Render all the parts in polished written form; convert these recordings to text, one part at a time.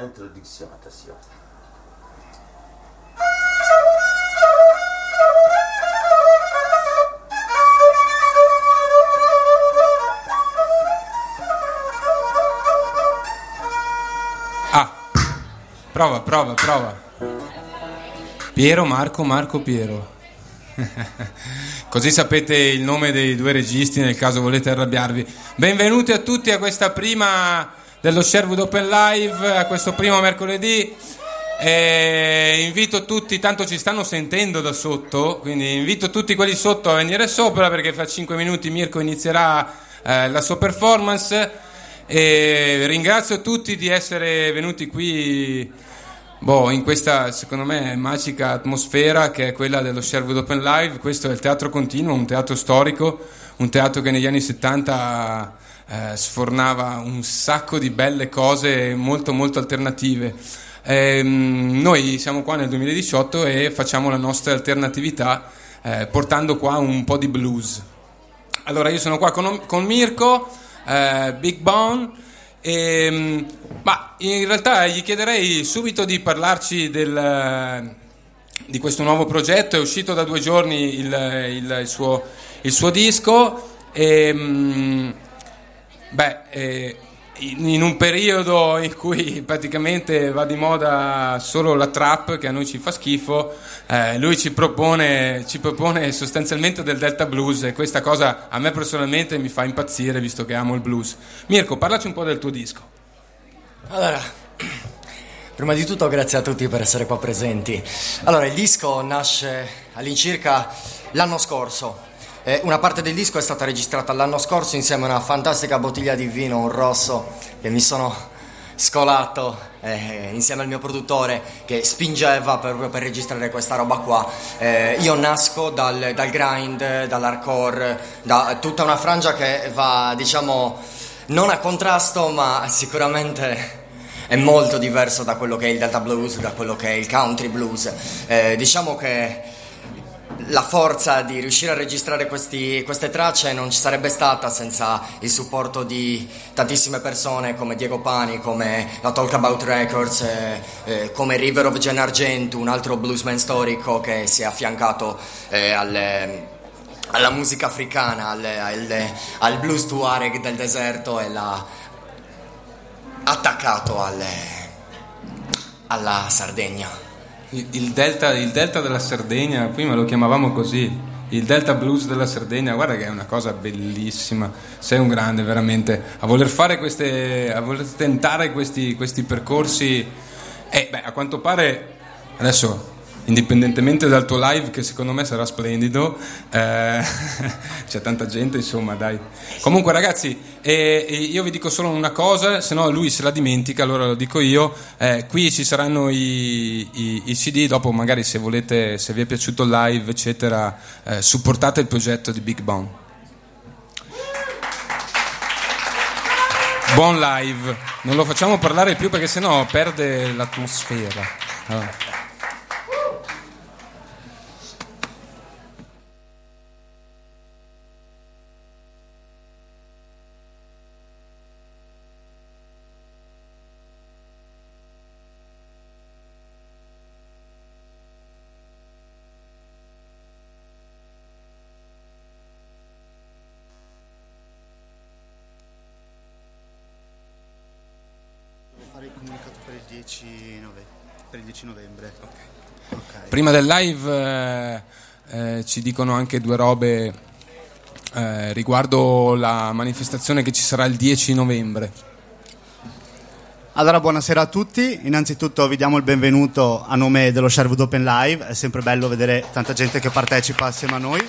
Introduction, attention. Prova. Piero, Marco, Piero. Così sapete il nome dei due registi nel caso volete arrabbiarvi. Benvenuti a tutti a questa prima dello Sherwood Open Live, a questo primo mercoledì. Invito tutti, tanto ci stanno sentendo da sotto, quindi invito tutti quelli sotto a venire sopra, perché fra 5 minuti Mirko inizierà la sua performance. E ringrazio tutti di essere venuti qui in questa, secondo me, magica atmosfera che è quella dello Sherwood Open Live. Questo è il Teatro Continuo, un teatro storico, un teatro che negli anni 70 sfornava un sacco di belle cose molto molto alternative. Noi siamo qua nel 2018 e facciamo la nostra alternatività portando qua un po' di blues. Allora, io sono qua con Mirko, Big Bone. In realtà gli chiederei subito di parlarci di questo nuovo progetto. È uscito da 2 giorni il suo disco in un periodo in cui praticamente va di moda solo la trap, che a noi ci fa schifo. Lui ci propone sostanzialmente del Delta Blues, e questa cosa a me personalmente mi fa impazzire, visto che amo il blues. Mirko, parlaci un po' del tuo disco. Allora, prima di tutto grazie a tutti per essere qua presenti. Allora, il disco nasce all'incirca l'anno scorso. Una parte del disco è stata registrata l'anno scorso insieme a una fantastica bottiglia di vino, un rosso, che mi sono scolato insieme al mio produttore, che spingeva proprio per registrare questa roba qua. Io nasco dal grind, dall'hardcore, da tutta una frangia che va, diciamo, non a contrasto, ma sicuramente è molto diverso da quello che è il Delta Blues, da quello che è il Country Blues. Diciamo che la forza di riuscire a registrare queste tracce non ci sarebbe stata senza il supporto di tantissime persone come Diego Pani, come la Talkabout Records, come River of Gen Argento, un altro bluesman storico che si è affiancato alla musica africana, al blues tuareg del deserto, e l'ha attaccato alla Sardegna. Il delta della Sardegna, prima lo chiamavamo così, il Delta Blues della Sardegna. Guarda che è una cosa bellissima. Sei un grande veramente a voler tentare questi percorsi. A quanto pare adesso, indipendentemente dal tuo live, che secondo me sarà splendido, c'è tanta gente, insomma, dai. Comunque ragazzi, io vi dico solo una cosa, se no lui se la dimentica, allora lo dico io. Qui ci saranno i CD, dopo magari se volete, se vi è piaciuto il live eccetera, supportate il progetto di Big Bone. Buon live, non lo facciamo parlare più perché sennò perde l'atmosfera. Allora. Comunicato per il 10 novembre. Okay. Prima del live ci dicono anche 2 robe riguardo la manifestazione che ci sarà il 10 novembre. Allora, buonasera a tutti. Innanzitutto vi diamo il benvenuto a nome dello Sherwood Open Live. È sempre bello vedere tanta gente che partecipa assieme a noi.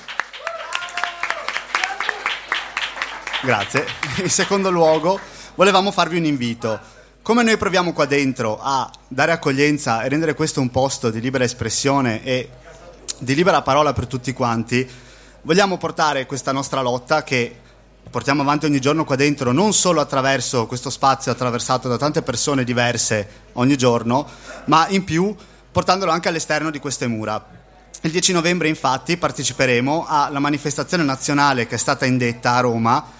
Grazie. In secondo luogo, volevamo farvi un invito. Come noi proviamo qua dentro a dare accoglienza e rendere questo un posto di libera espressione e di libera parola per tutti quanti, vogliamo portare questa nostra lotta che portiamo avanti ogni giorno qua dentro, non solo attraverso questo spazio attraversato da tante persone diverse ogni giorno, ma in più portandolo anche all'esterno di queste mura. Il 10 novembre infatti parteciperemo alla manifestazione nazionale che è stata indetta a Roma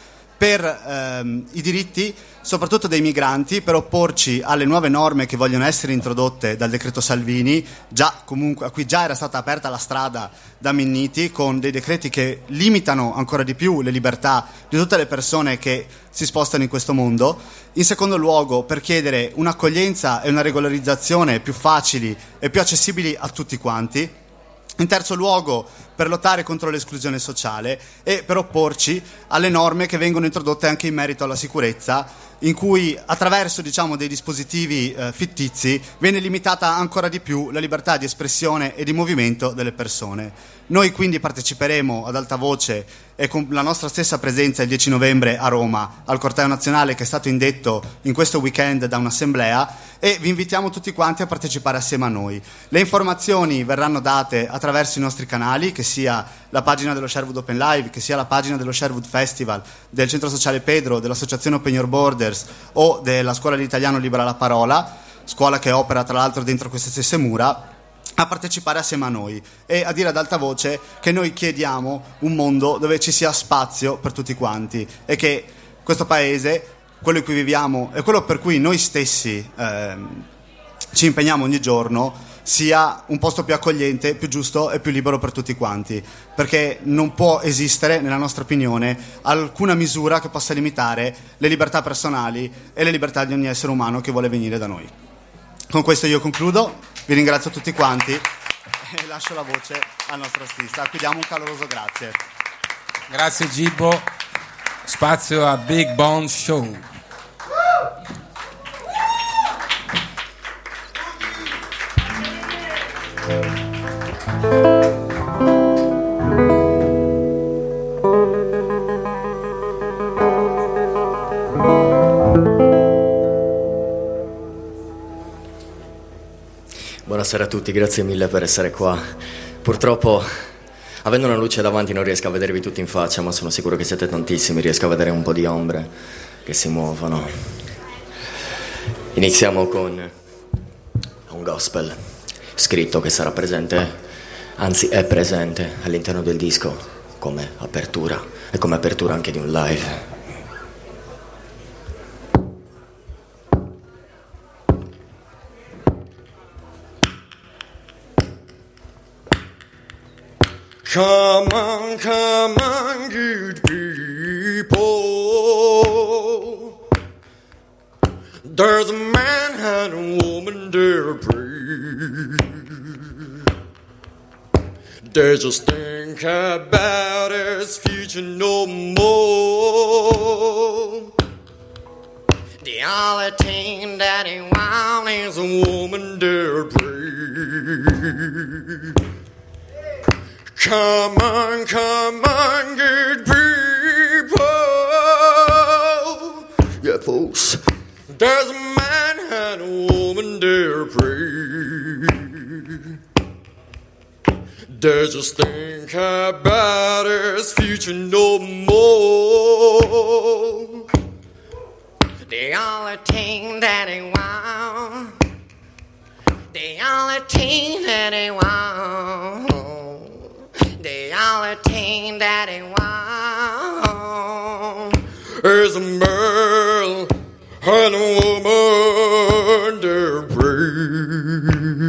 per i diritti soprattutto dei migranti, per opporci alle nuove norme che vogliono essere introdotte dal decreto Salvini, a cui già era stata aperta la strada da Minniti, con dei decreti che limitano ancora di più le libertà di tutte le persone che si spostano in questo mondo. In secondo luogo, per chiedere un'accoglienza e una regolarizzazione più facili e più accessibili a tutti quanti. In terzo luogo, per lottare contro l'esclusione sociale e per opporci alle norme che vengono introdotte anche in merito alla sicurezza, in cui attraverso dei dispositivi fittizi viene limitata ancora di più la libertà di espressione e di movimento delle persone. Noi quindi parteciperemo ad alta voce e con la nostra stessa presenza il 10 novembre a Roma al corteo nazionale che è stato indetto in questo weekend da un'assemblea, e vi invitiamo tutti quanti a partecipare assieme a noi. Le informazioni verranno date attraverso i nostri canali, che sia la pagina dello Sherwood Open Live, che sia la pagina dello Sherwood Festival, del Centro Sociale Pedro, dell'Associazione Open Your Borders o della Scuola di Italiano Libera la Parola, scuola che opera tra l'altro dentro queste stesse mura, a partecipare assieme a noi e a dire ad alta voce che noi chiediamo un mondo dove ci sia spazio per tutti quanti e che questo paese, quello in cui viviamo e quello per cui noi stessi ci impegniamo ogni giorno, sia un posto più accogliente, più giusto e più libero per tutti quanti, perché non può esistere, nella nostra opinione, alcuna misura che possa limitare le libertà personali e le libertà di ogni essere umano che vuole venire da noi. Con questo io concludo, vi ringrazio tutti quanti e lascio la voce al nostro artista, a cui diamo un caloroso grazie. Grazie Gibbo, spazio a Big Bone Show. Buonasera a tutti, grazie mille per essere qua. Purtroppo, avendo una luce davanti, non riesco a vedervi tutti in faccia, ma sono sicuro che siete tantissimi, riesco a vedere un po' di ombre che si muovono. Iniziamo con un gospel scritto che sarà presente, anzi è presente all'interno del disco come apertura e come apertura anche di un live. Come on, good people. There's a man and a woman there pray. They just think about his future no more. The only thing that he wants is a woman there pray. Come on, good people. Yeah, folks. There's a man and a woman there pray. They just think about his future no more. The only thing that he wants. The only thing that he wants. The only thing that he wants is a man and a woman to pray.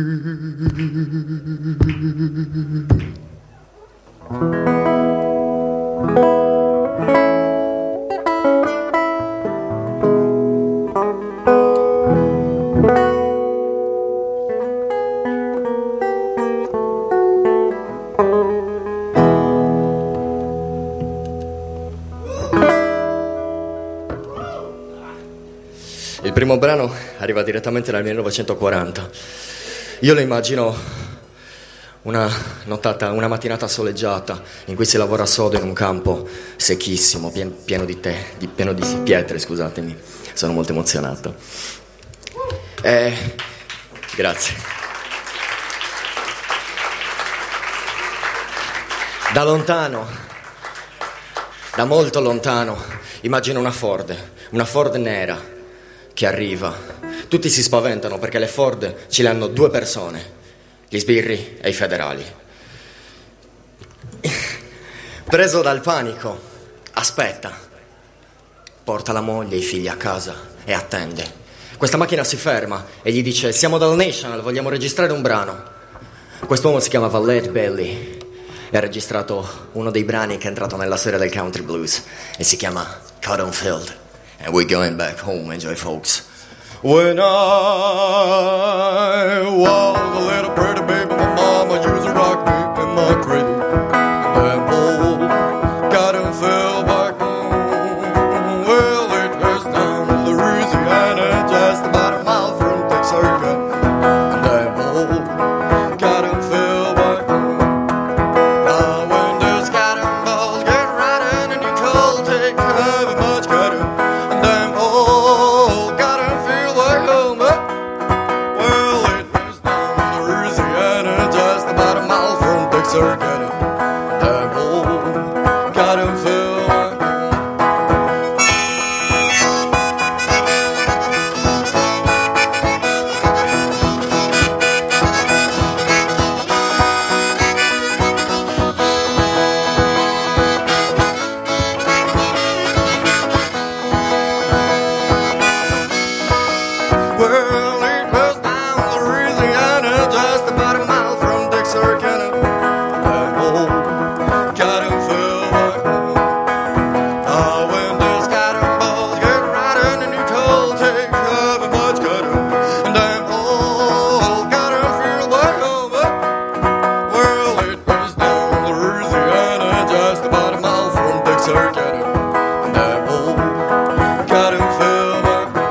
Il primo brano arriva direttamente dal 1940. Io lo immagino una mattinata soleggiata in cui si lavora sodo in un campo secchissimo, pieno di pietre, scusatemi, sono molto emozionato. Grazie. Da lontano, da molto lontano, immagino una Ford nera che arriva. Tutti si spaventano perché le Ford ce le hanno due persone, gli sbirri e i federali. Preso dal panico, aspetta. porta la moglie e i figli a casa e attende. Questa macchina si ferma e gli dice: siamo dal National, vogliamo registrare un brano. Quest'uomo si chiamava Lead Belly e ha registrato uno dei brani che è entrato nella storia del country blues e si chiama Cotton Field. And we're going back home, enjoy folks. When I was a little pretty baby, my mama used to rock me in my cradle. And old cotton field back home. Well, it was down in Louisiana, just about a mile from Texarkana. And that old cotton field back home. Now when those cotton balls get rotten and you cold, take heavy much cotton. And that old cotton field back home. Well, it was down in Louisiana, just about a mile from Texarkana. That old cotton field back home. Well, it was down in Louisiana, just about a mile from Texarkana. That old cotton field back home. Now when those cotton balls get rotten and you cold, take heavy much cotton. And that old cotton field back home. Well, it was down in Louisiana, just about a mile from Texarkana. And that old cotton field back home.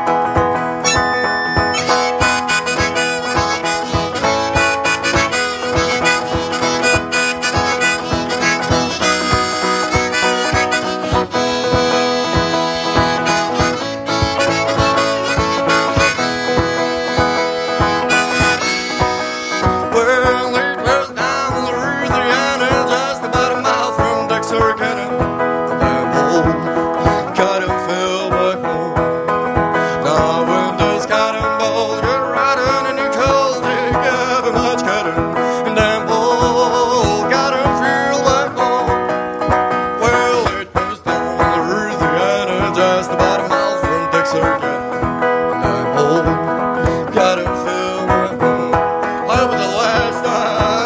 Well, it was down in Louisiana, just about a mile from Texarkana. That old cotton field back home. Now when those cotton balls get rotten and you cold, take heavy much cotton. And that old cotton field back home. Well, it was down in Louisiana, just about a mile from Texarkana. That old cotton field back home. That was the last time.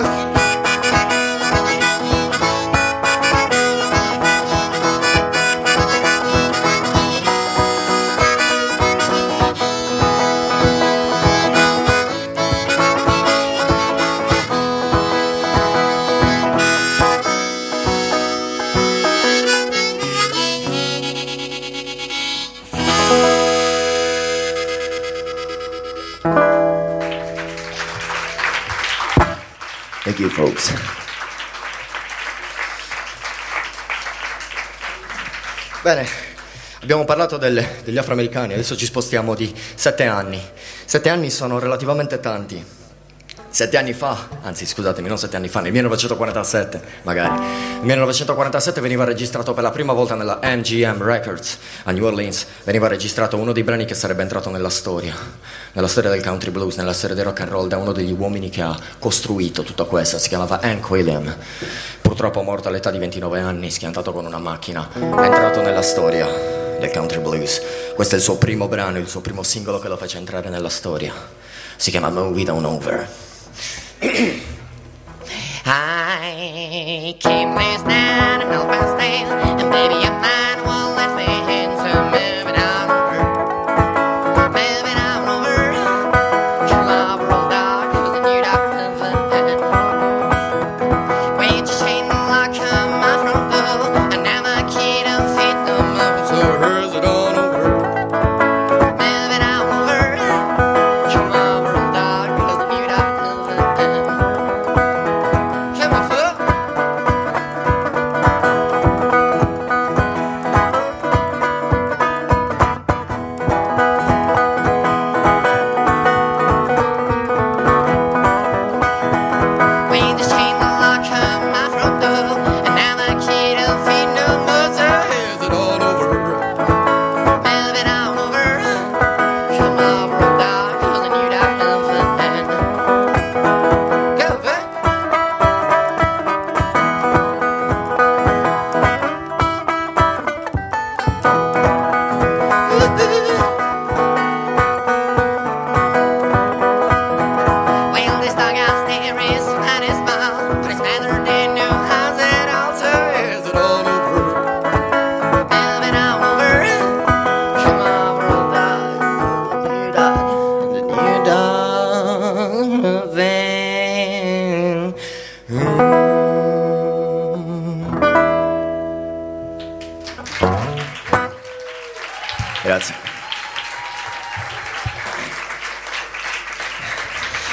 Thank you, folks. Bene, abbiamo parlato degli afroamericani, adesso ci spostiamo di 7 anni. 7 anni sono relativamente tanti. 7 anni fa, anzi scusatemi, non 7 anni fa, nel 1947 magari. Nel 1947 veniva registrato per la prima volta nella MGM Records a New Orleans, veniva registrato uno dei brani che sarebbe entrato nella storia del country blues, nella storia del rock and roll, da uno degli uomini che ha costruito tutto questo, si chiamava Hank William. Purtroppo morto all'età di 29 anni, schiantato con una macchina, è entrato nella storia del country blues. Questo è il suo primo brano, il suo primo singolo che lo fece entrare nella storia. Si chiama Move It On Over. I came last night and all past day, and baby I'm mine, well let's lay hands, so move it on over. Move it on over. Come over, old dog, who's the new doctor of fun. Wait your chain and lock him off from the, and now my kid don't fit the move, so hurries it on over. Move it on over. Come over, old dog, who's the new doctor of fun. Come on, foot.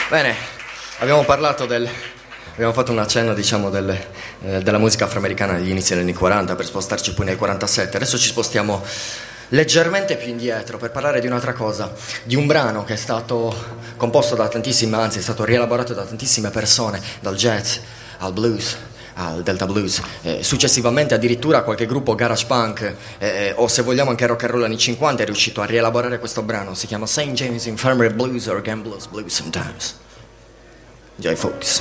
Bene, abbiamo fatto un accenno, diciamo, della musica afroamericana degli inizi degli anni 40 per spostarci poi nel 47. Adesso ci spostiamo leggermente più indietro per parlare di un'altra cosa, di un brano che è stato composto da tantissime, anzi è stato rielaborato da tantissime persone, dal jazz al blues, al Delta Blues, successivamente addirittura qualche gruppo garage punk o se vogliamo anche rock and roll anni 50 è riuscito a rielaborare questo brano. Si chiama St. James Infirmary Blues or Gamblers Blues sometimes. Enjoy, folks.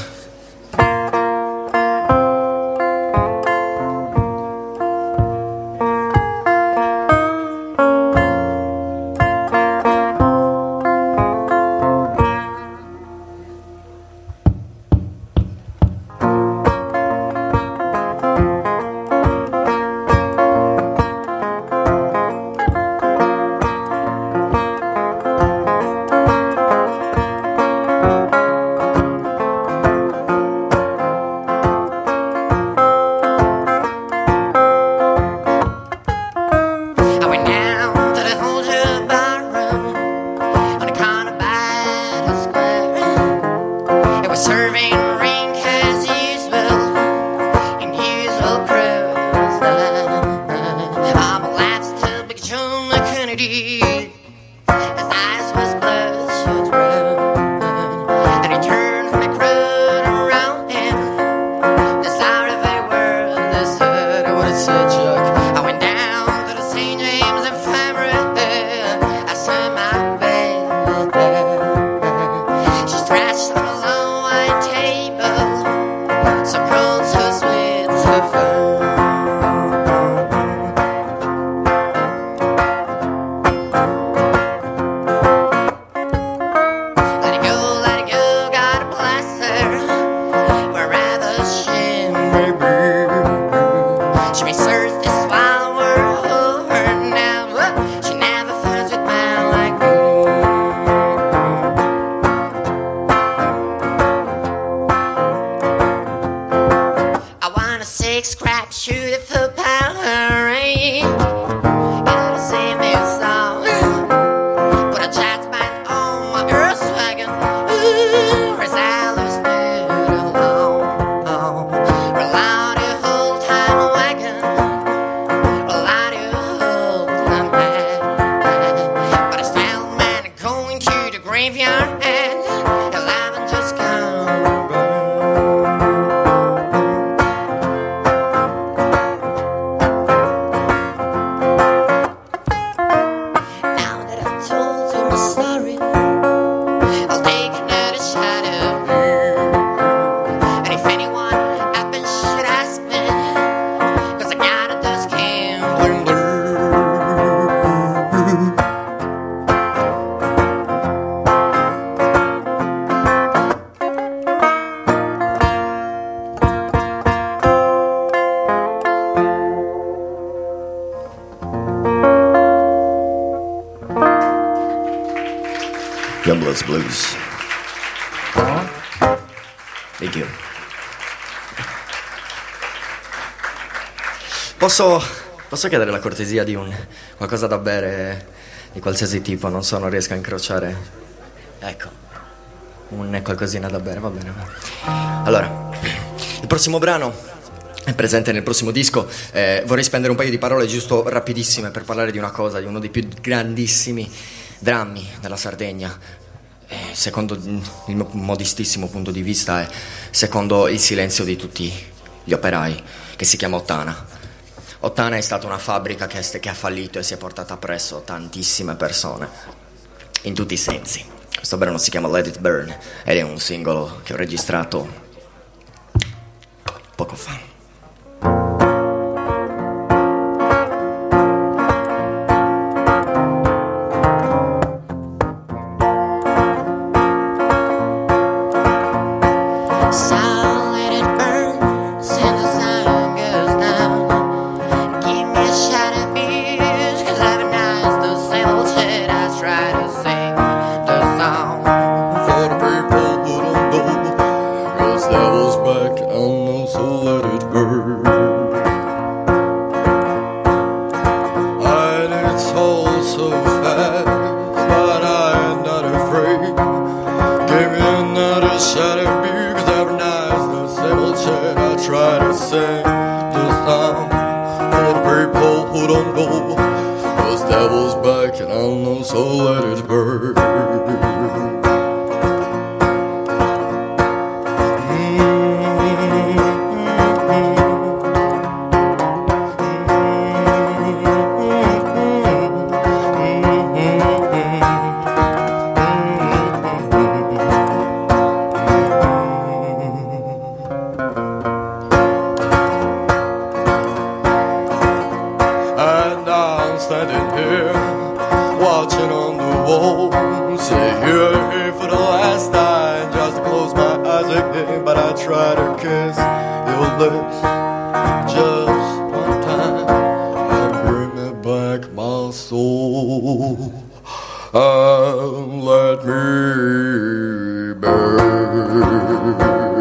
Gamblers Blues. Thank you. Posso chiedere la cortesia di qualcosa da bere di qualsiasi tipo? Non so, non riesco a incrociare. Ecco, un qualcosina da bere, va bene. Allora, il prossimo brano è presente nel prossimo disco. Vorrei spendere un paio di parole giusto rapidissime per parlare di una cosa, di uno dei più grandissimi drammi della Sardegna, secondo il mio modestissimo punto di vista e secondo il silenzio di tutti gli operai, che si chiama Ottana. Ottana è stata una fabbrica che ha fallito e si è portata appresso tantissime persone, in tutti i sensi. Questo brano si chiama Let It Burn ed è un singolo che ho registrato poco fa. So fast, but I'm not afraid. Give me a let it burn. And I'm standing here, watching on the wall. Say here for the last time, just to close my eyes again. But I try to kiss your lips just one time and bring it back my soul. And let me burn.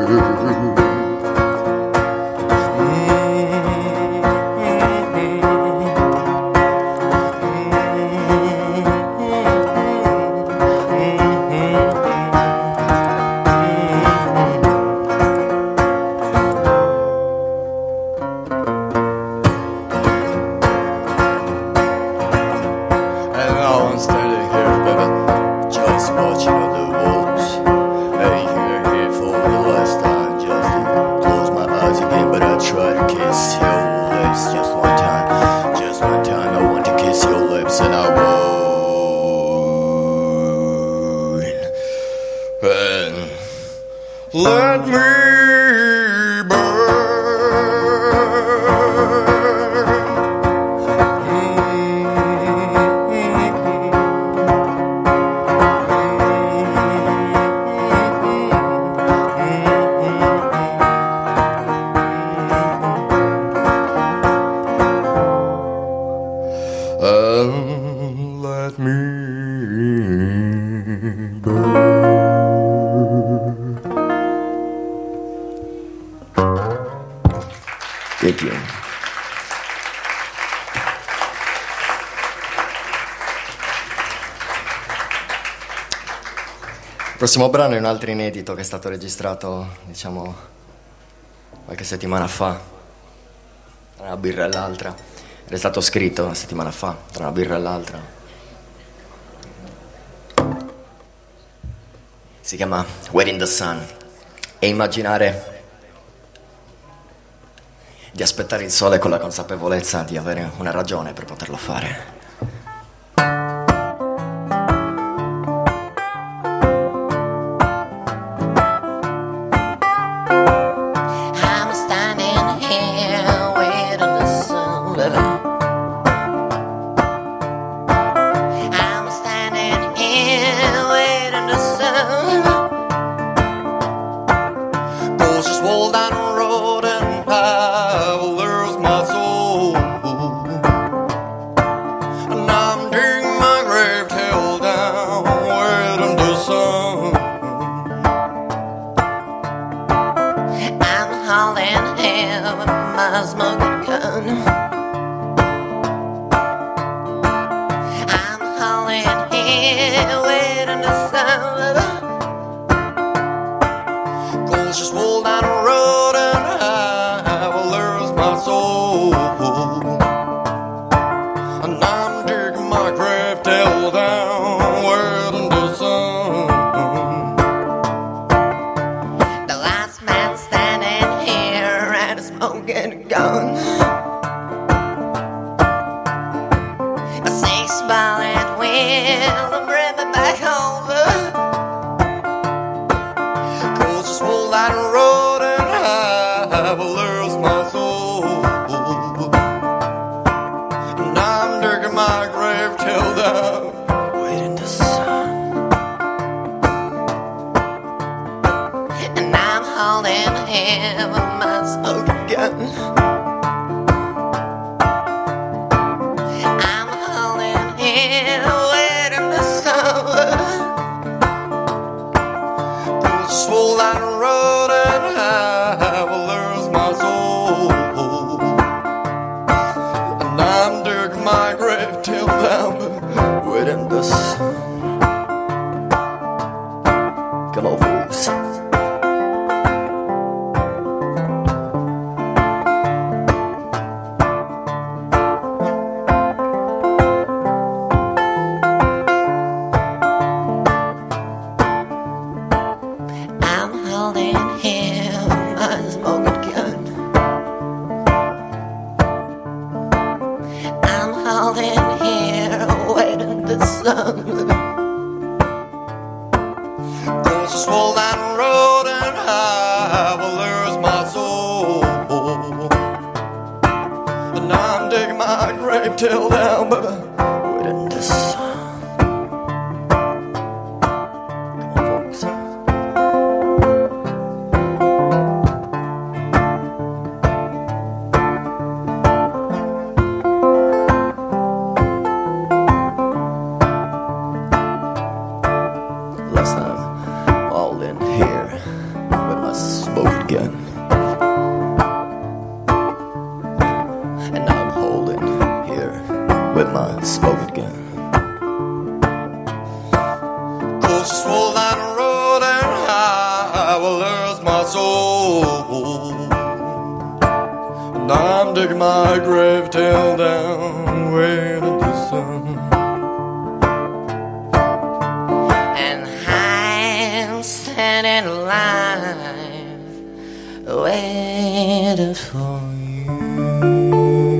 And now I'm standing here, baby, just watching on the walls. Hey, here for the last time, just to close my eyes again. But I try to kiss your lips just one time. Just one time, I want to kiss your lips, and I won't. And let me burn. Let me burn. Thank you. Il prossimo brano è un altro inedito che è stato registrato, diciamo, qualche settimana fa, tra una birra e l'altra. È stato scritto una settimana fa, tra una birra e l'altra. Si chiama Where in the Sun. E immaginare di aspettare il sole con la consapevolezza di avere una ragione per poterlo fare. I'm standing here waiting the sun. I'm standing here waiting the sun. Goes just roll down the road and I will lose my soul. And I'm digging my grave tail down, waiting the sun. I'm holding here with my smoking gun. I'm holding here waiting the sun. Goes just roll down the road and I will lose my soul. And I'm digging my grave tail down, waiting the sun. The last man standing here and a smoking gun. A 6-bullet will bring me back home. Goes just roll down the road and I will lose my soul. And I'm digging my grave tail down, waiting the sun. And I'm holding here with my smoking gun. I'm holding here waiting the sun. Goes just roll down the road and I will lose my soul. And I'm digging my grave tail down, waiting the sun. Come on, fools. Course I swole down the road and I will lose my soul. And I'm digging my grave till down, baby, waiting to sun. Come on, folks. Last time, all in here with my smoking gun. And I'm holding here with my smoking gun. Course I swole down the road and I will lose my soul. And I'm digging my grave till down, waiting to sun. And I'm standing alive, waiting for you.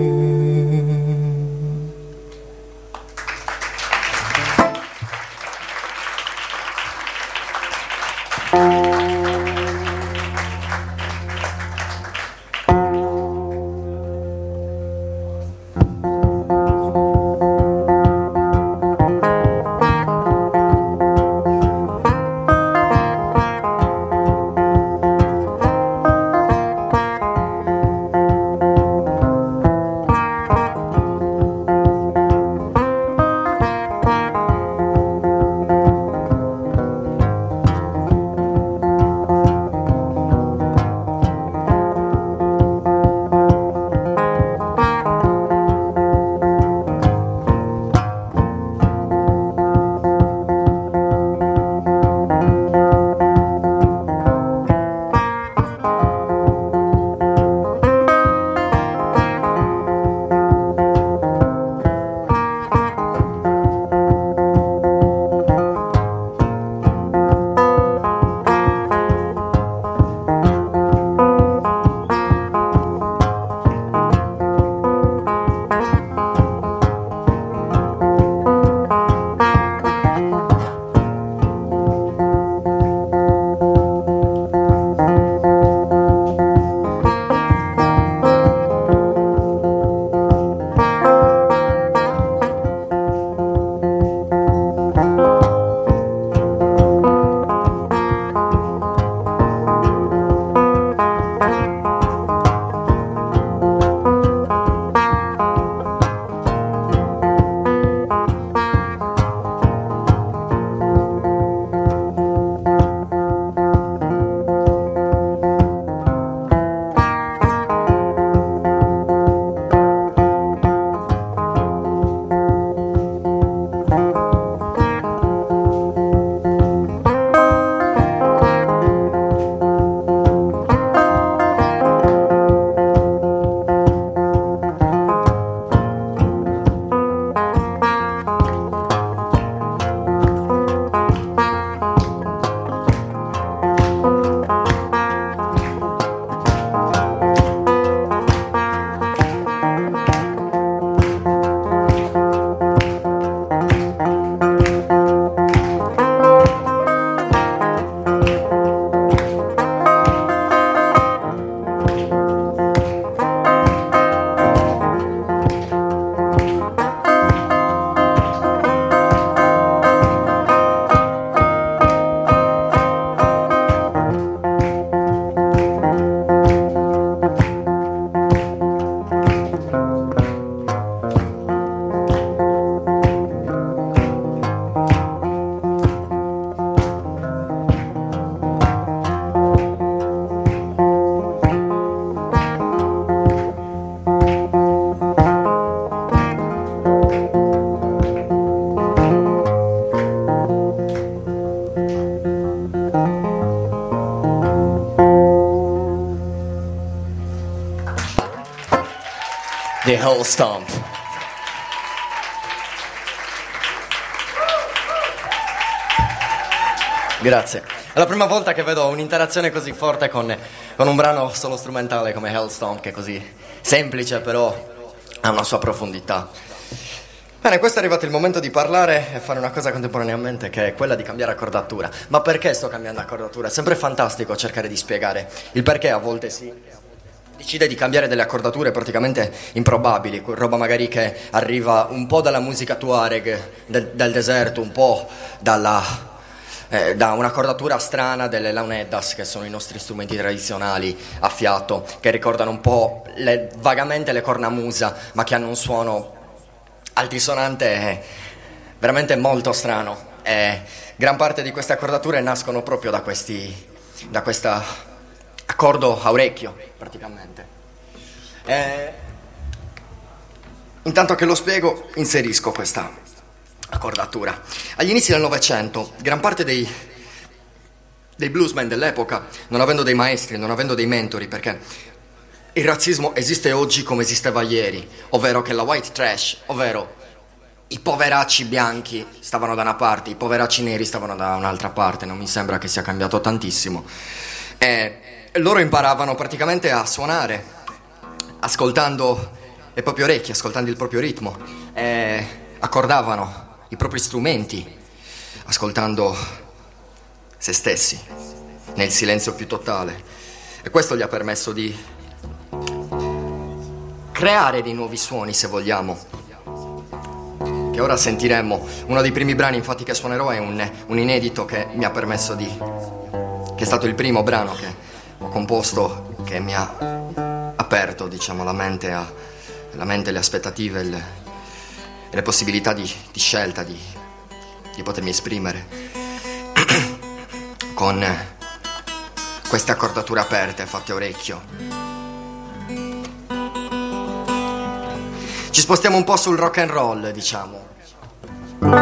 The Hell Stomp. Grazie. È la prima volta che vedo un'interazione così forte con un brano solo strumentale come Hell Stomp, che è così semplice però ha una sua profondità. Bene, questo è arrivato il momento di parlare e fare una cosa contemporaneamente, che è quella di cambiare accordatura. Ma perché sto cambiando accordatura? È sempre fantastico cercare di spiegare il perché. A volte si decide di cambiare delle accordature praticamente improbabili, roba magari che arriva un po' dalla musica Tuareg del deserto, un po' da un'accordatura strana delle launeddas, che sono i nostri strumenti tradizionali a fiato, che ricordano un po' vagamente le cornamusa, ma che hanno un suono altisonante veramente molto strano. Gran parte di queste accordature nascono proprio da questo accordo a orecchio, praticamente. Intanto che lo spiego, inserisco questa accordatura. Agli inizi del Novecento, gran parte dei bluesmen dell'epoca, non avendo dei maestri, non avendo dei mentori, perché il razzismo esiste oggi come esisteva ieri, ovvero che la white trash, ovvero i poveracci bianchi stavano da una parte, i poveracci neri stavano da un'altra parte. Non mi sembra che sia cambiato tantissimo. E loro imparavano praticamente a suonare, ascoltando le proprie orecchie, ascoltando il proprio ritmo, e accordavano i propri strumenti, ascoltando se stessi, nel silenzio più totale. E questo gli ha permesso di creare dei nuovi suoni, se vogliamo, che ora sentiremo. Uno dei primi brani infatti che suonerò è un inedito che mi ha permesso che è stato il primo brano che ho composto, che mi ha aperto, diciamo, la mente, le aspettative e le possibilità di scelta, di potermi esprimere con queste accordature aperte, fatte a orecchio. Ci spostiamo un po' sul rock and roll, diciamo, con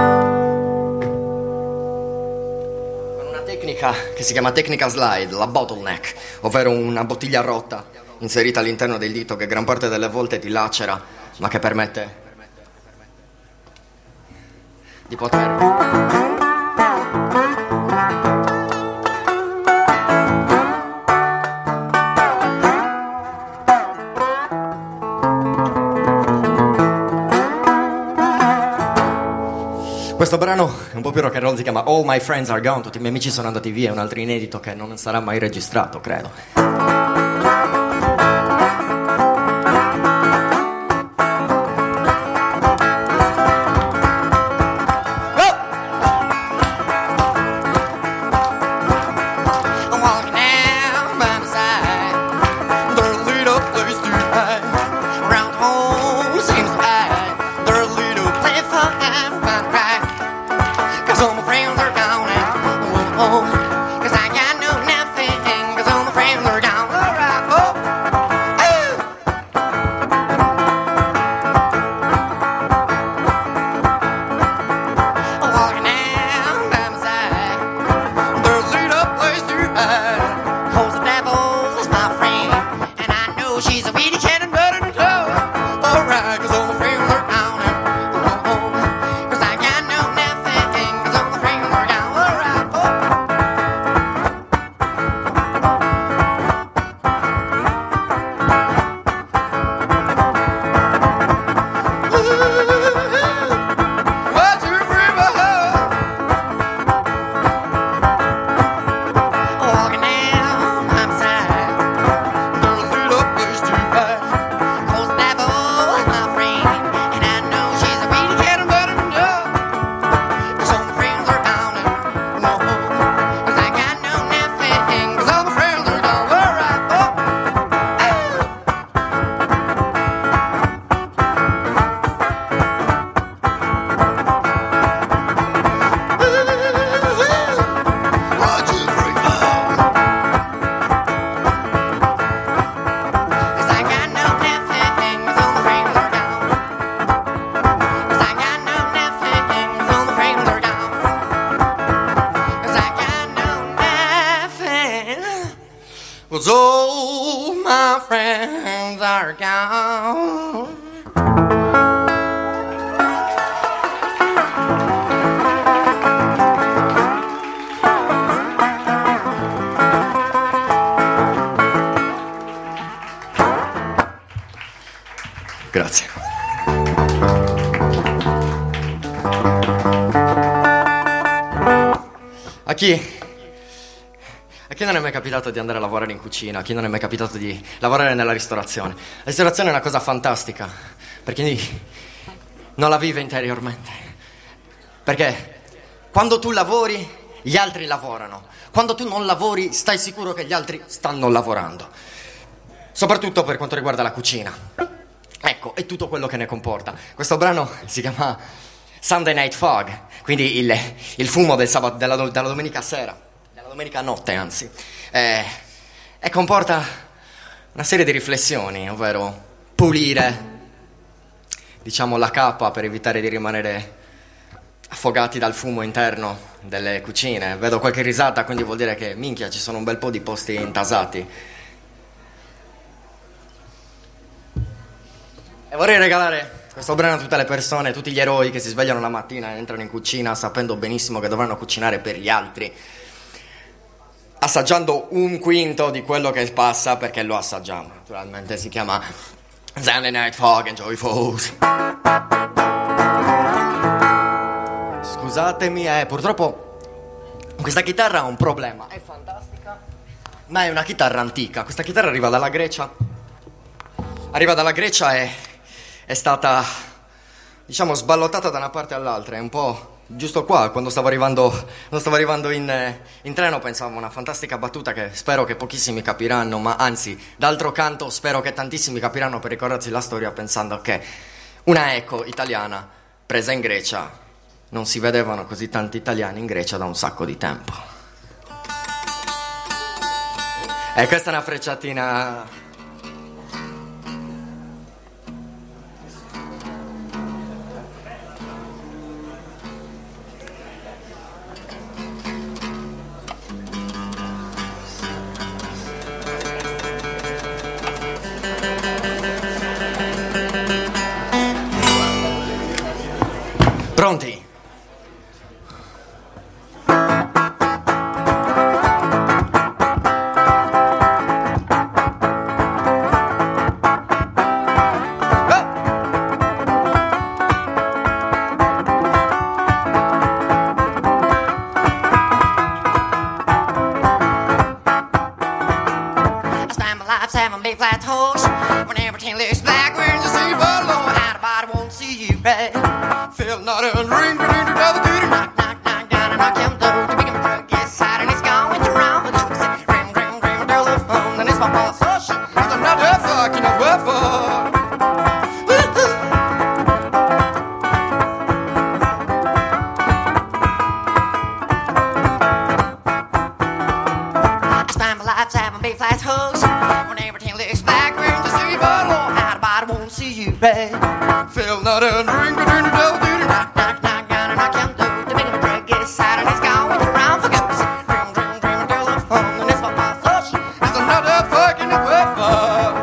una tecnica che si chiama tecnica slide, la bottleneck, ovvero una bottiglia rotta inserita all'interno del dito che gran parte delle volte ti lacera, ma che permette di poter... Questo brano è un po' più rock and roll, si chiama All My Friends Are Gone, tutti i miei amici sono andati via, è un altro inedito che non sarà mai registrato, credo. All my friends are gone. Grazie. A chi non è mai capitato di andare a lavorare in cucina? A chi non è mai capitato di lavorare nella ristorazione? La ristorazione è una cosa fantastica, perché non la vive interiormente. Perché quando tu lavori, gli altri lavorano. Quando tu non lavori, stai sicuro che gli altri stanno lavorando. Soprattutto per quanto riguarda la cucina. Ecco, e tutto quello che ne comporta. Questo brano si chiama Sunday Night Fog, quindi il fumo del sabato, della domenica sera. Domenica notte, anzi, e comporta una serie di riflessioni, ovvero pulire, diciamo, la cappa per evitare di rimanere affogati dal fumo interno delle cucine. Vedo qualche risata, quindi vuol dire che, minchia, ci sono un bel po' di posti intasati. E vorrei regalare questo brano a tutte le persone, tutti gli eroi che si svegliano la mattina e entrano in cucina sapendo benissimo che dovranno cucinare per gli altri, assaggiando un quinto di quello che passa, perché lo assaggiamo. Naturalmente si chiama Sunday Night Fog and Joy Falls. Scusatemi, purtroppo questa chitarra ha un problema. È fantastica, ma è una chitarra antica. Questa chitarra arriva dalla Grecia. E è stata, diciamo, sballottata da una parte all'altra. È un po'... Giusto qua, quando stavo arrivando in treno, pensavo a una fantastica battuta che spero che pochissimi capiranno, ma anzi, d'altro canto, spero che tantissimi capiranno per ricordarsi la storia pensando che una eco italiana presa in Grecia, non si vedevano così tanti italiani in Grecia da un sacco di tempo. E questa è una frecciatina... Pronti? Seven big flat toes. When everything looks black, when you see below, out of body won't see you right. Feel not a ring, but in the devil do Knock, knock, knock, gotta knock him through. The big truck gets hot and it's going to round the jokes. Ring, ring, ring, telephone, and it's my boss. Oh shit, I'm not that fucking up where for. I spend my life having big flat toes. When everything looks black, when you see below, out of body won't see you right. Feel not a ring, but in the devil do Knock, knock, knock, gotta knock him through. The big truck gets hot and it's going to round the jokes. Ring, ring, ring, telephone, and it's my boss. Oh shit, I'm not that fucking up where for.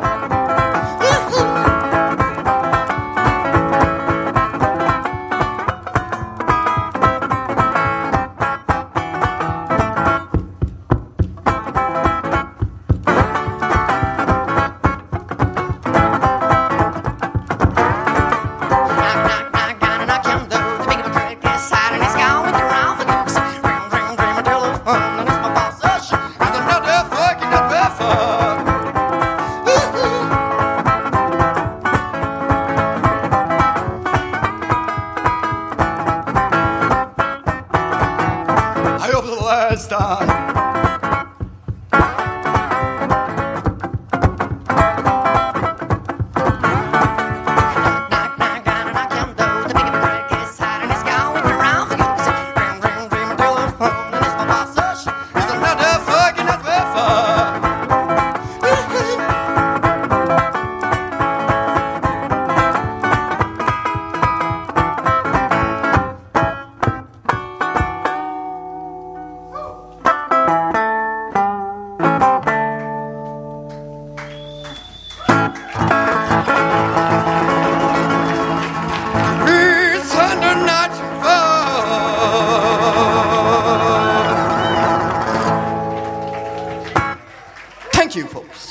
I hope the last time. Thank you, folks.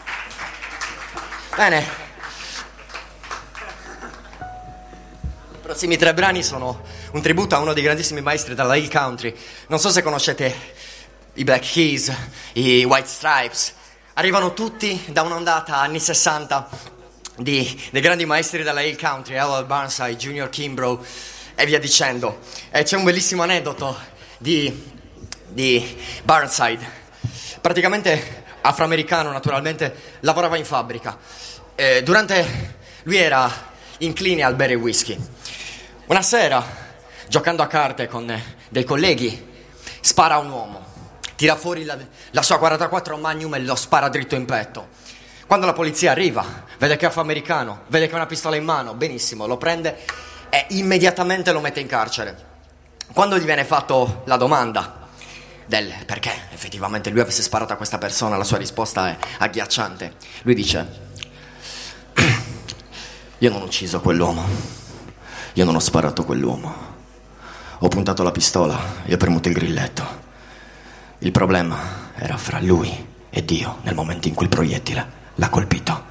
Bene. prossimi 3 brani sono un tributo a uno dei grandissimi maestri della Hill Country. Non so se conoscete i Black Keys, i White Stripes. Arrivano tutti da un'ondata anni 60 dei grandi maestri della Hill Country, Howell Burnside, Junior Kimbrough e via dicendo. E c'è un bellissimo aneddoto di Burnside. Praticamente afroamericano, naturalmente, lavorava in fabbrica. Lui era incline al bere whisky. Una sera, giocando a carte con dei colleghi, spara a un uomo, tira fuori la sua 44 Magnum e lo spara dritto in petto. Quando la polizia arriva, vede che è afroamericano, vede che ha una pistola in mano, benissimo, lo prende e immediatamente lo mette in carcere. Quando gli viene fatto la domanda del perché effettivamente lui avesse sparato a questa persona, la sua risposta è agghiacciante. Lui dice: io non ho ucciso quell'uomo, io non ho sparato a quell'uomo, ho puntato la pistola e ho premuto il grilletto. Il problema era fra lui e Dio nel momento in cui il proiettile l'ha colpito.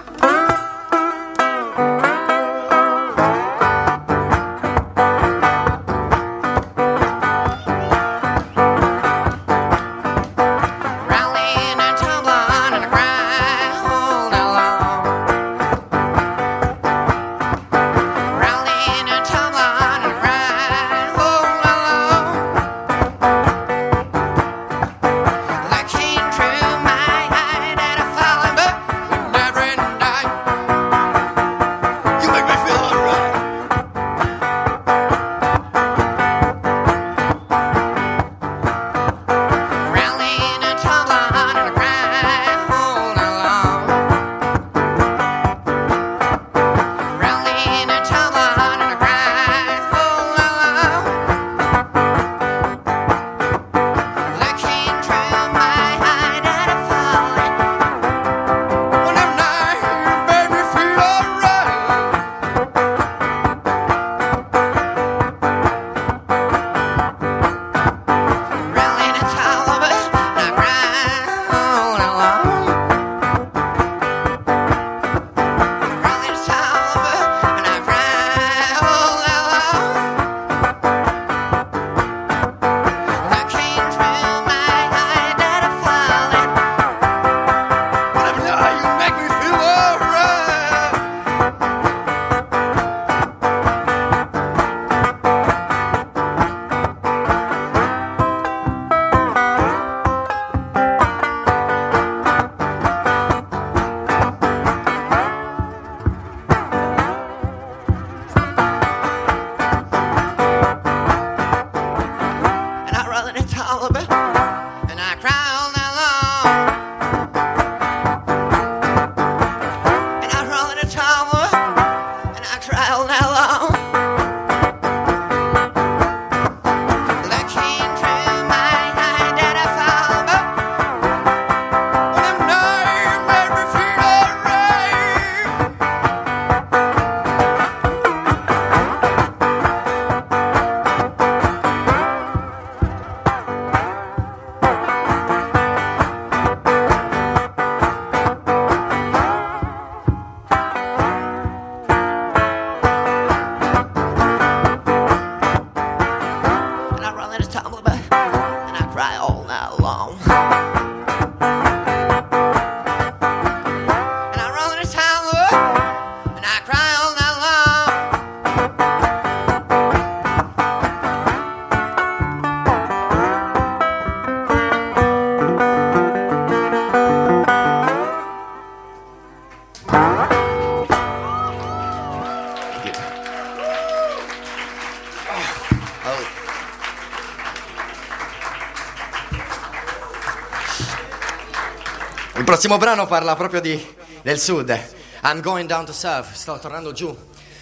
Il prossimo brano parla proprio del sud. I'm going down to surf, sto tornando giù.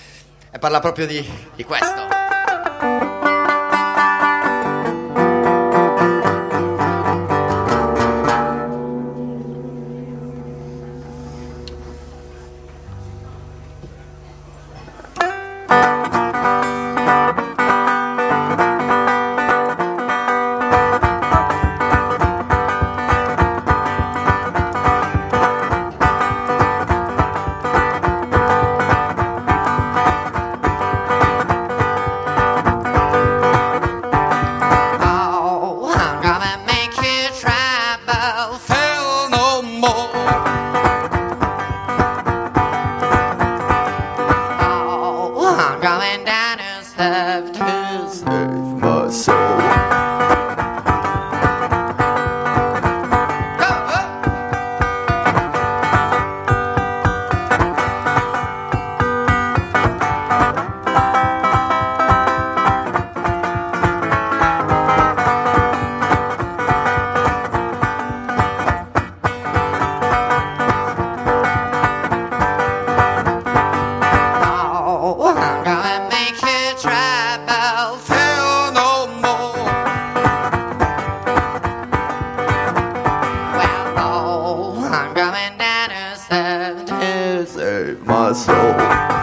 E parla proprio di questo. my soul. Oh, I'm gonna make you trouble, feel no more. Well, oh, I'm going down to seven To save my soul.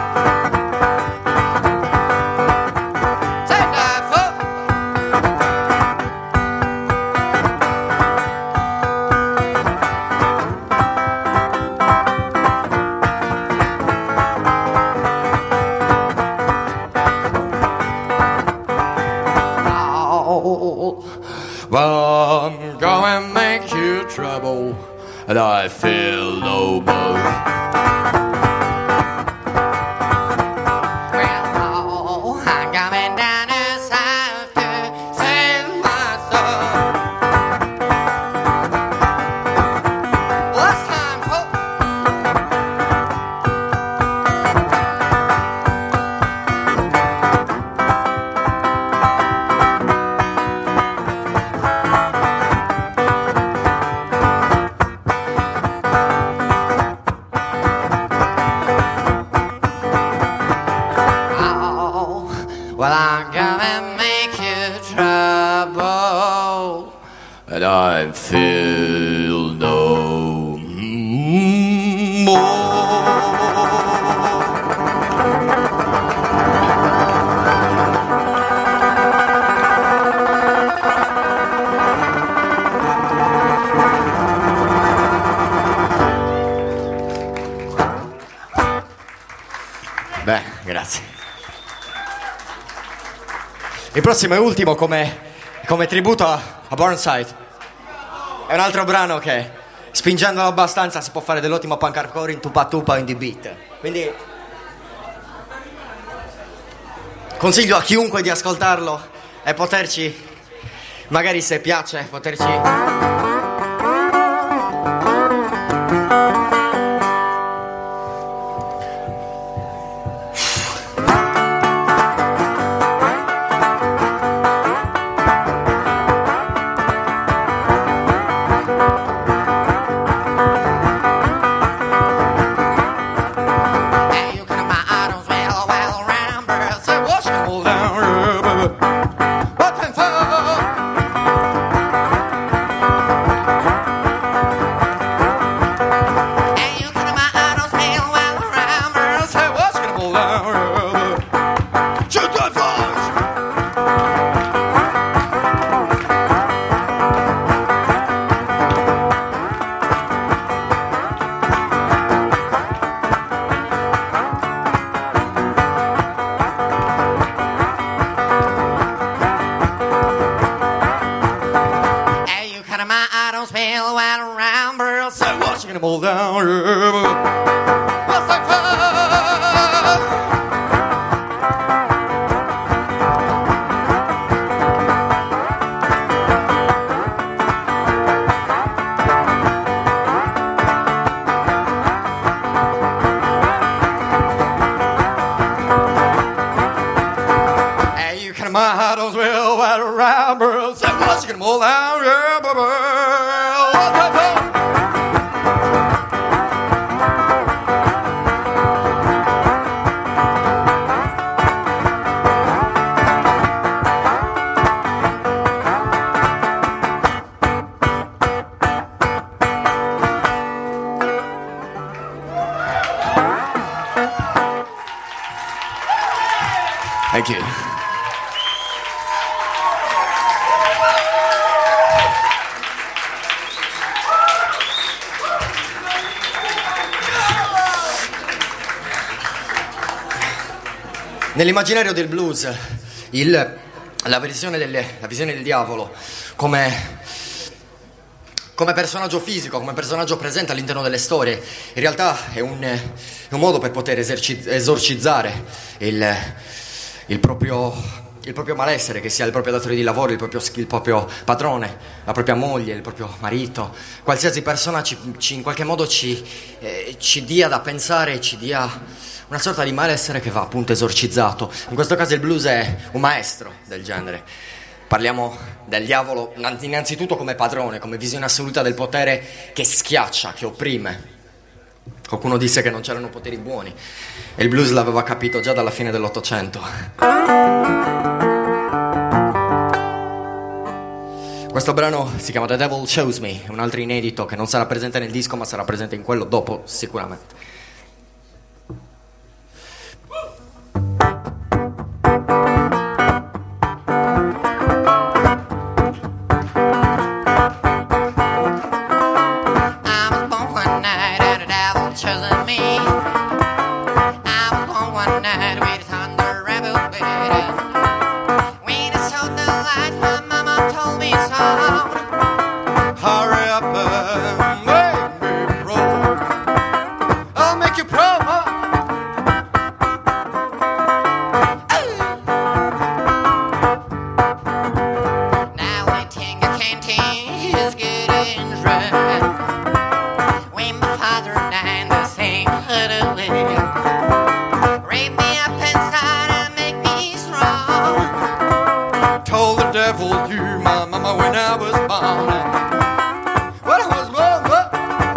Take that foot. Oh, Well, I'm gonna make you trouble, and I feel no more. well, oh, I'm going down to south to save my soul. Last time, folks. Oh, well, I'm gonna make you trouble. And I feel no more. Beh, grazie. Il prossimo e ultimo come tributo a Burnside. È un altro brano che, spingendolo abbastanza, si può fare dell'ottimo punk hardcore in tupa tupa in the beat. Quindi consiglio a chiunque di ascoltarlo e poterci, magari se piace, poterci... Hey, you cut my items well around, birds. Say, what's your hold down? What time for? Hey, you cut my items well around, birds. Say, what's your hold down? Shoot that voice! Hey, you cut my items well around, birds. Say, what's your hold down? What's that for? Hey, you cut my items well around, birds. Say, what's your hold down? What's that for? Thank you. Nell'immaginario del blues, la visione del diavolo come personaggio fisico, come personaggio presente all'interno delle storie, in realtà è un modo per poter esorcizzare il proprio il proprio malessere, che sia il proprio datore di lavoro, il proprio padrone, la propria moglie, il proprio marito, qualsiasi persona in qualche modo ci dia da pensare, ci dia una sorta di malessere che va appunto esorcizzato. In questo caso il blues è un maestro del genere. Parliamo del diavolo innanzitutto come padrone, come visione assoluta del potere che schiaccia, che opprime. Qualcuno disse che non c'erano poteri buoni e il blues l'aveva capito già dalla fine dell'Ottocento. Questo brano si chiama The Devil Chose Me, è un altro inedito che non sarà presente nel disco ma sarà presente in quello dopo sicuramente. Hurry up and make me proud. I'll make you proud, ma. Now I think I can't take his good and right. When my father died, the same put away. Rape me up inside and make me strong. Told the devil you, my mama, when I was born. When I was born, but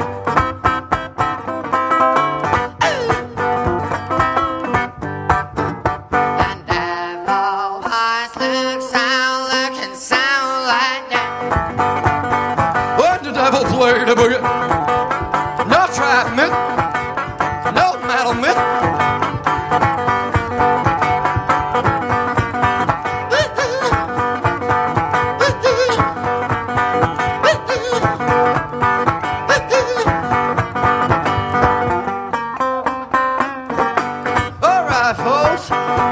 And devil voice look, sound like that. when the devil played a boogie, no trap myth, no metal myth. All right, folks.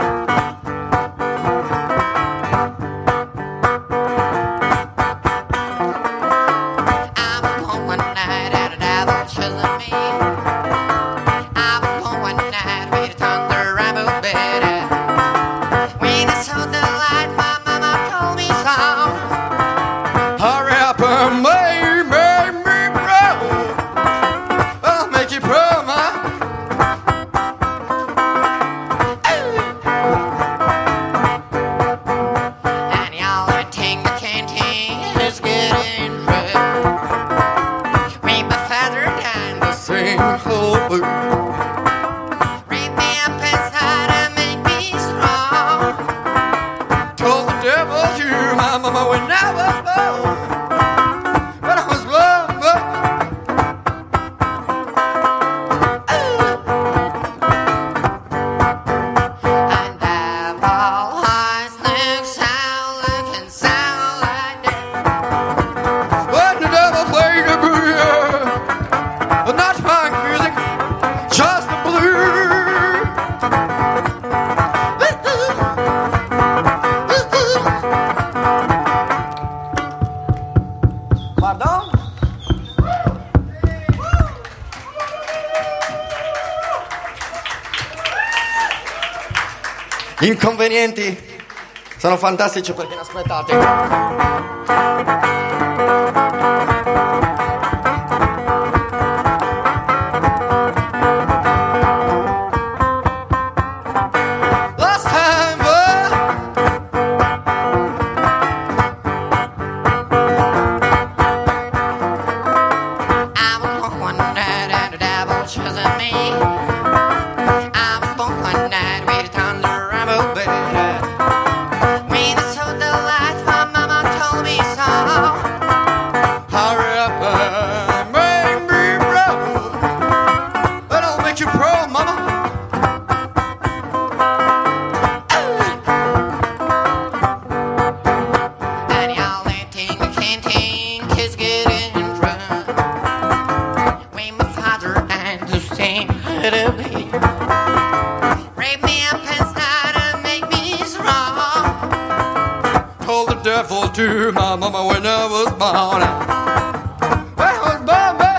I was born one night and the devil chose me. I was born one night with thunder and a better. When I saw the light, my mama told me so. Hurry up and make me proud. I'll make you proud, ma. And y'all think I can't take is good and true. When my father died, the Sing hallelujah. rape me up inside and make me strong. Told the devil you, my mama, when I was born. When I was born, but And devil eyes look, sound like that. when the devil played the blues, but not funk music, just the blues. Pardon? Gli inconvenienti sono fantastici perché inaspettate. Last time, I was born one night and the devil chose me. I was born one night with thunder and a better. When I saw the light, my mama told me so. hurry up and make me proud. And I'll make you proud, mama. And y'all ain't think I can't think is good and true. When my father died, the same little bit. Rape me up inside and make me strong. Told the devil to my mama when I was born. When I was born, man.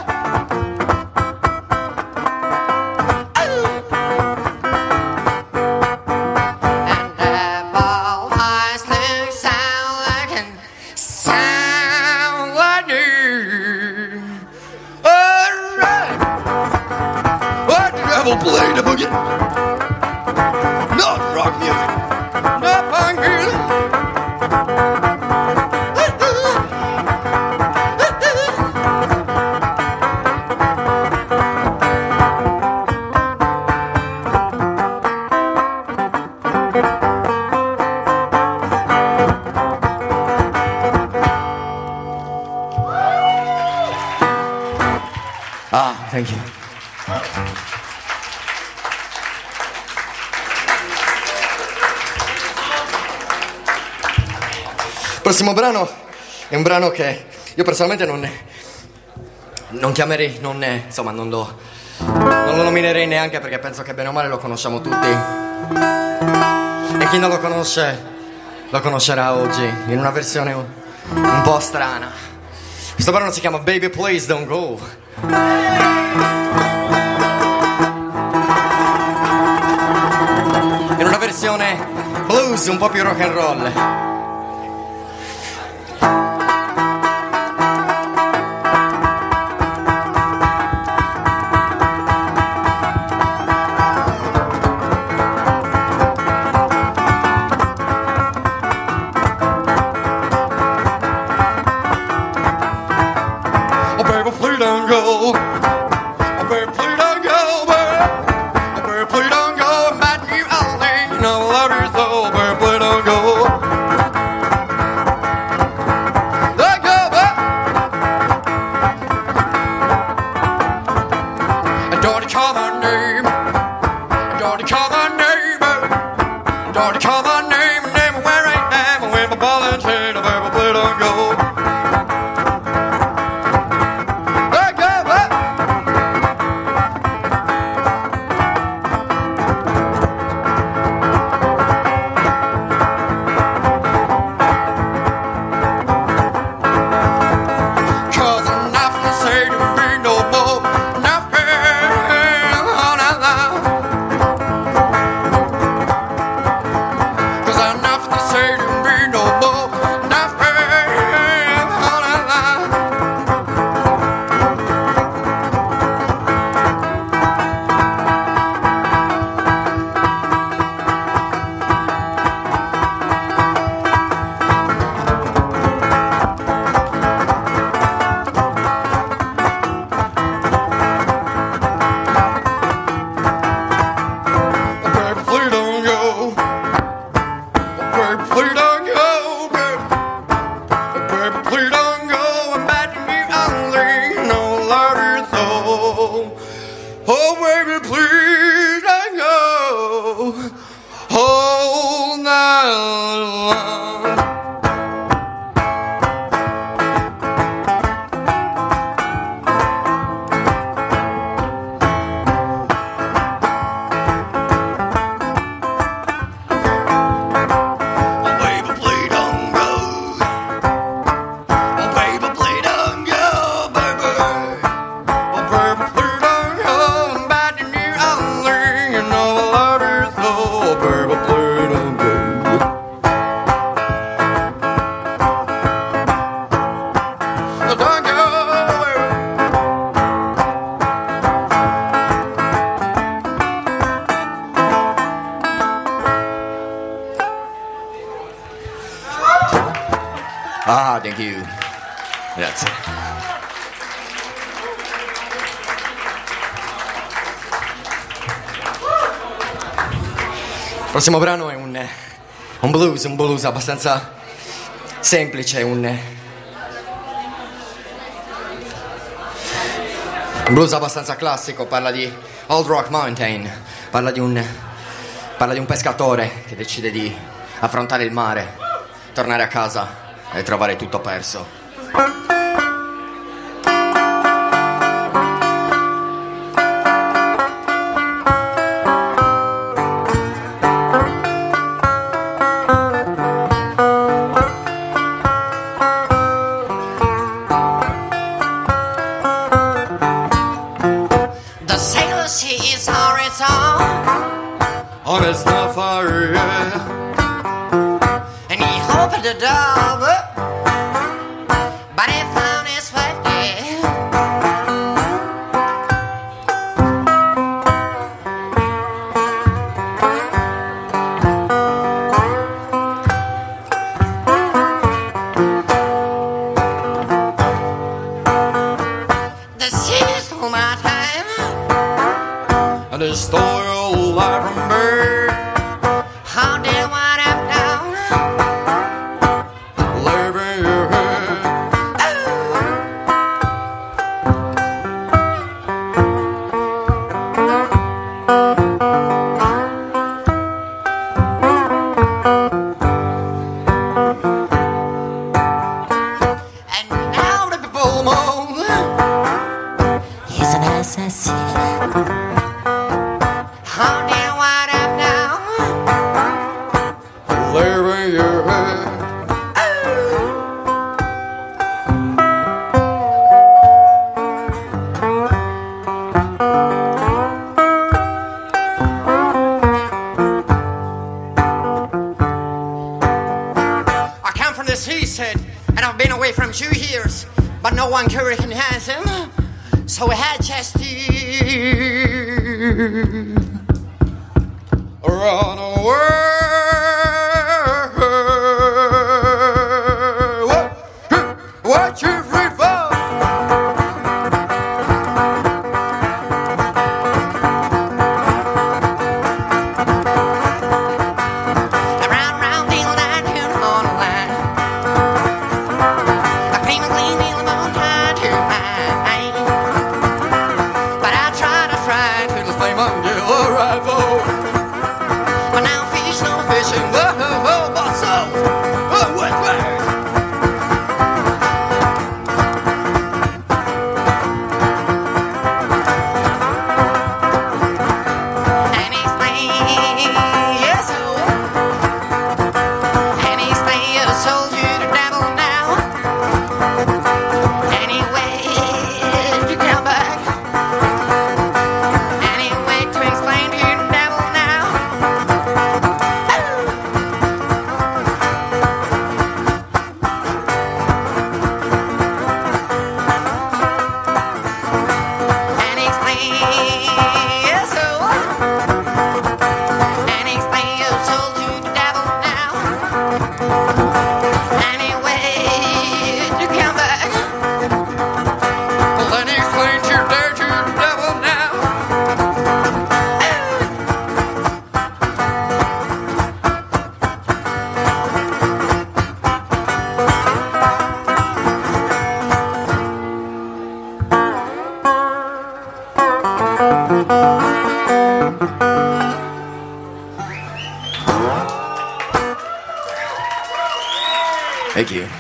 And devil play the boogie. Not rock music. Not punk music. Thank you. Il prossimo brano è un brano che io personalmente non chiamerei, insomma non lo nominerei neanche, perché penso che bene o male lo conosciamo tutti. E chi non lo conosce lo conoscerà oggi in una versione un po' strana. Questo brano si chiama Baby Please Don't Go. In una versione blues un po' più rock and roll. Oh baby, please don't go. Oh baby, please don't go, baby. Oh baby, please don't go. Imagine you only, you know I love you so. Baby, please don't go. Don't go, baby. Don't call my name. Don't call my name, baby. Don't call my name. Name where I am. When my ball and chain, baby, please don't go. Oh baby, please don't go. All night long. Oh baby, please don't go. Oh baby, please don't go, baby. Oh baby, please don't go. I'm back to New Orleans, you know I love you so. Oh baby, please don't go. Oh, don't go, baby. Ah, thank you. Grazie. Il prossimo brano è un blues abbastanza semplice, un blues abbastanza classico, parla di Old Rock Mountain, parla di un pescatore che decide di affrontare il mare, tornare a casa e trovare tutto perso. The sailor sees how it's on, On his fire, yeah. and he opened the door, but he found his wife dead. stole your life from me. How dare what I've done? Leaving you here. And now the people moan. He's an assassin. How dare what I've done? Leaving you here. I come from the sea, said, and I've been away from 2 years, but no one can recognize him. So I had just to Run away. What you free for? round the line, turn on the line. I clean the moon tide to mine. But I try to This flame on your rifle. but now fish no fishing. What's up? Wait. And he's playing, yes, and he's playing a soldier, the devil now. Anyway, to come back. Anyway, to explain to the devil now. And he's playing, yes, and he's playing a soldier, the devil now. Anyway, to come back. Then explain to the devil now. Thank you.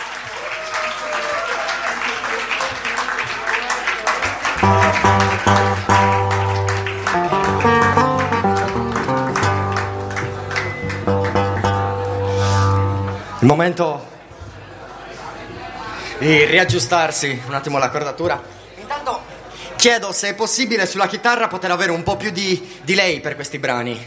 Il momento di riaggiustarsi un attimo l'accordatura. Intanto chiedo se è possibile sulla chitarra poter avere un po' più di delay per questi brani.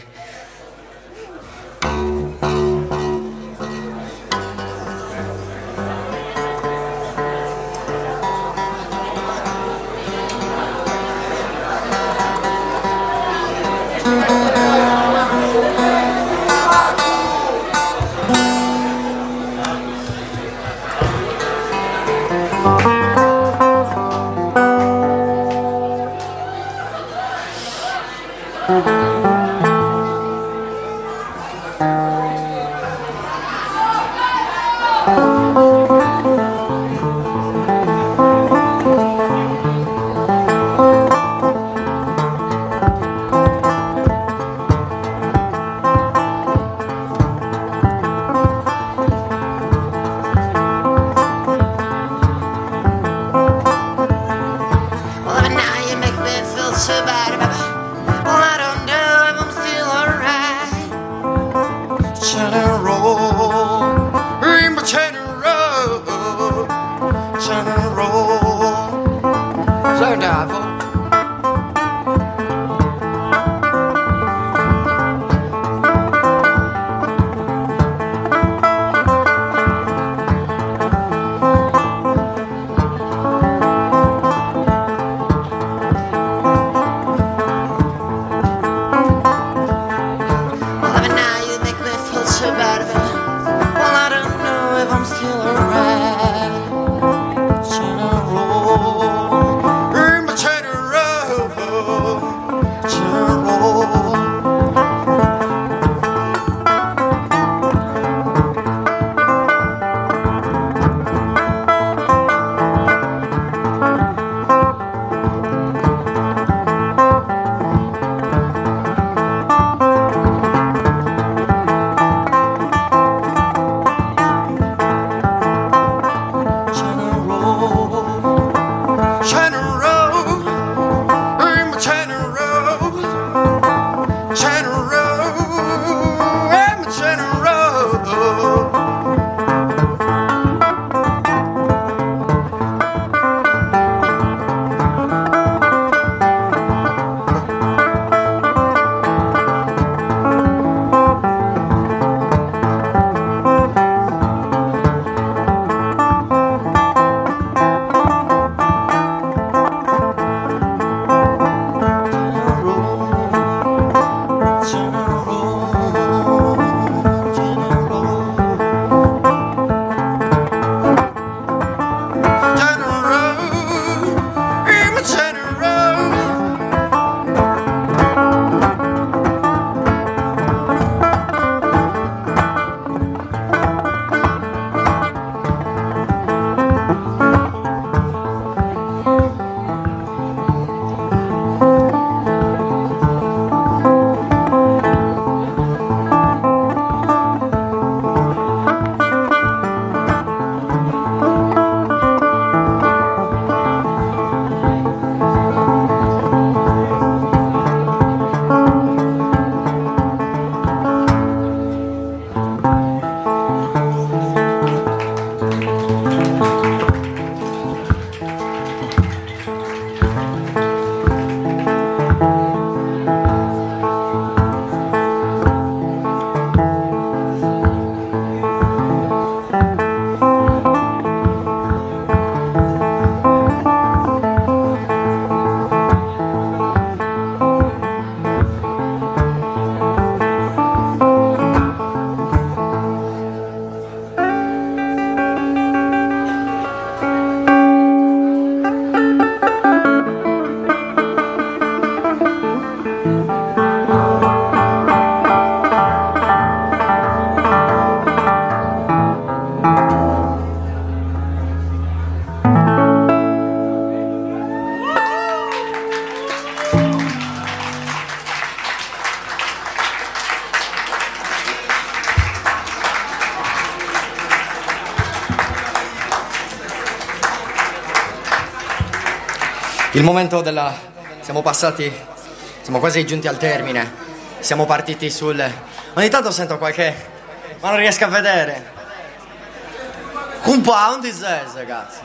Il momento della... siamo quasi giunti al termine. Siamo partiti sul... Ogni tanto sento qualche... ma non riesco a vedere. Un pound di zese, ragazzi.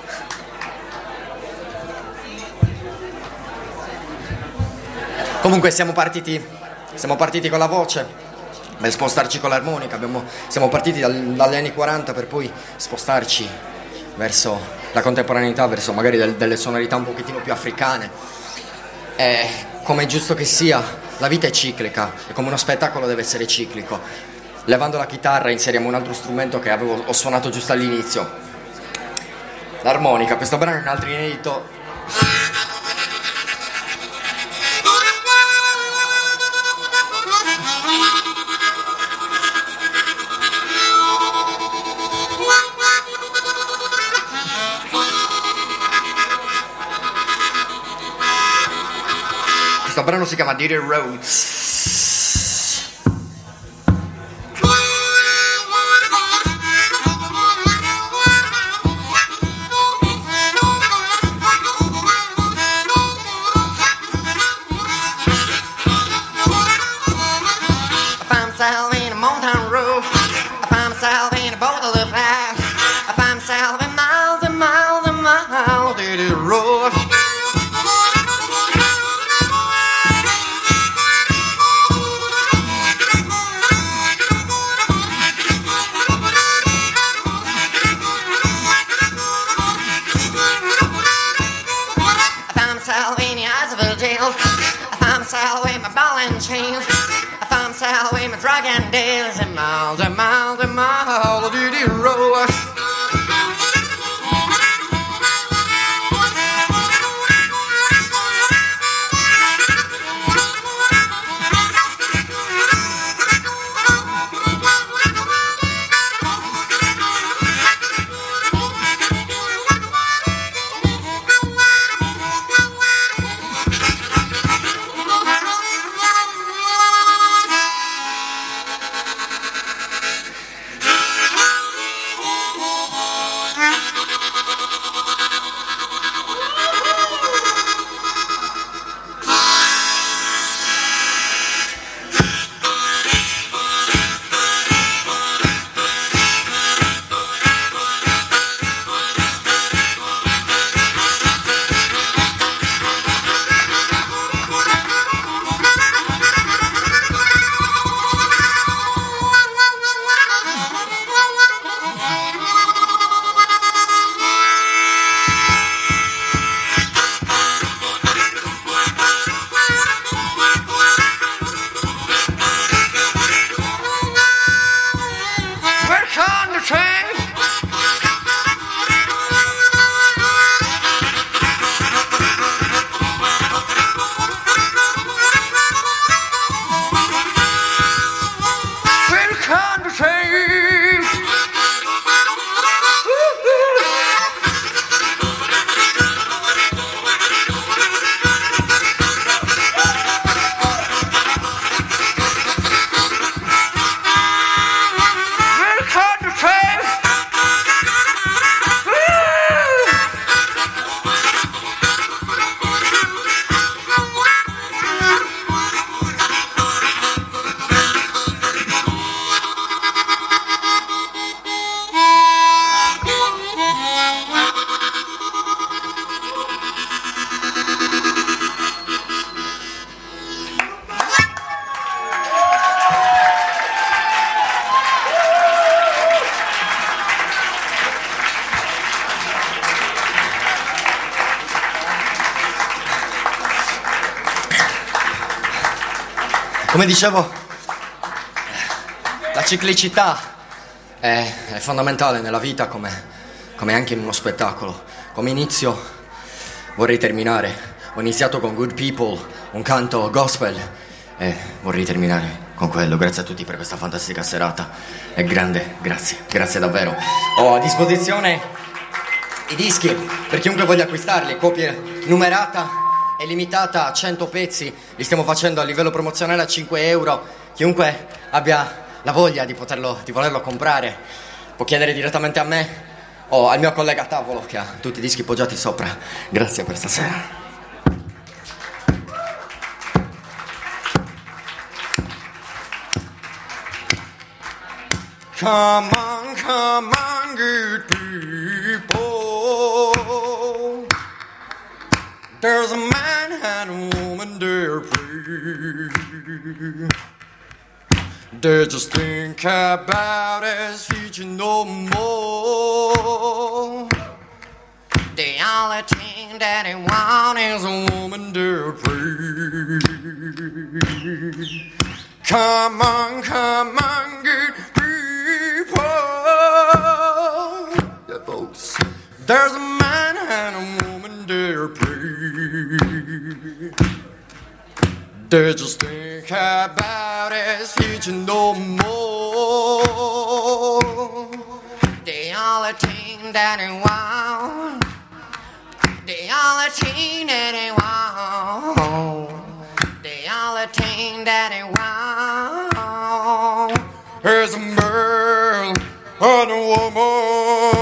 Comunque siamo partiti con la voce, per spostarci con l'armonica. Siamo partiti dagli anni 40 per poi spostarci verso la contemporaneità, verso magari delle sonorità un pochettino più africane. E come è giusto che sia, la vita è ciclica e come uno spettacolo deve essere ciclico. Levando la chitarra inseriamo un altro strumento che ho suonato giusto all'inizio, l'armonica. Questo brano è un altro inedito. Questo brano si chiama Dirty Roads. Come dicevo, la ciclicità è fondamentale nella vita come anche in uno spettacolo. Come inizio vorrei terminare. Ho iniziato con Good People, un canto gospel, e vorrei terminare con quello. Grazie a tutti per questa fantastica serata. È grande, grazie davvero. Ho a disposizione i dischi per chiunque voglia acquistarli, copie numerata e limitata a 100 pezzi. Li stiamo facendo a livello promozionale a 5 euro. Chiunque abbia la voglia di volerlo comprare può chiedere direttamente a me o al mio collega a tavolo che ha tutti i dischi poggiati sopra. Grazie per stasera. Come on, good people. There's a man and a woman, they're free. They just think about his future no more. The only thing that they want is a woman, they're free. Come on, good people. Yeah, folks. There's a man and a woman, they're free. They just think about his future no more. The only thing that they want, the only thing that they want, the only thing that they want is a man and a woman.